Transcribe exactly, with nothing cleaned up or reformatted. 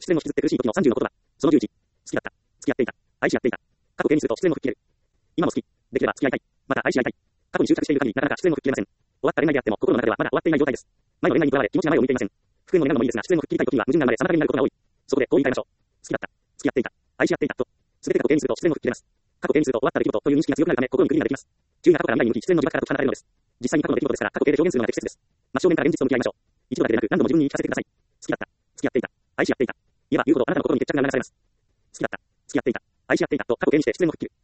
失恋を引きずって苦しい時のさんじゅうの言葉。そのじゅういち。好きだった。付き合っていた。愛し合っていた。過去形にすると失恋も吹っ切れる。今も好き。できれば付き合いたい。また愛し合いたい。過去に執着している限りなかなか失恋も吹っ切れません。終わった恋愛であっても心の中ではまだ終わっていない状態です。前の恋愛にとらわれ気持ちが前を向いていません。復縁を願うのもいいですが、失恋も吹っ切りたい時には矛盾が生まれ妨げになることが多い。そこでこう言い換えましょう。好きだった。付き合っていた。愛し合っていた。と。すべて過去形にすると失恋も吹っ切れます。過去形にすると終わった出来事という認識が強くなるため心にクリアができます。注意が過去から未来に向き失恋の自覚から解かれるのです。実際に過去の出来事ですから過去形で表現するのが適切です。真正面から現実と向き合いましょう。一度だけでなく何度も自分に言い聞かせてください。好きだった。付き合っていた。愛し合っていた。言えば言うほどあなたの心に決着が流されます。好きだった。付き合っていた。愛し合っていたと過去形にして失恋も吹っ切る。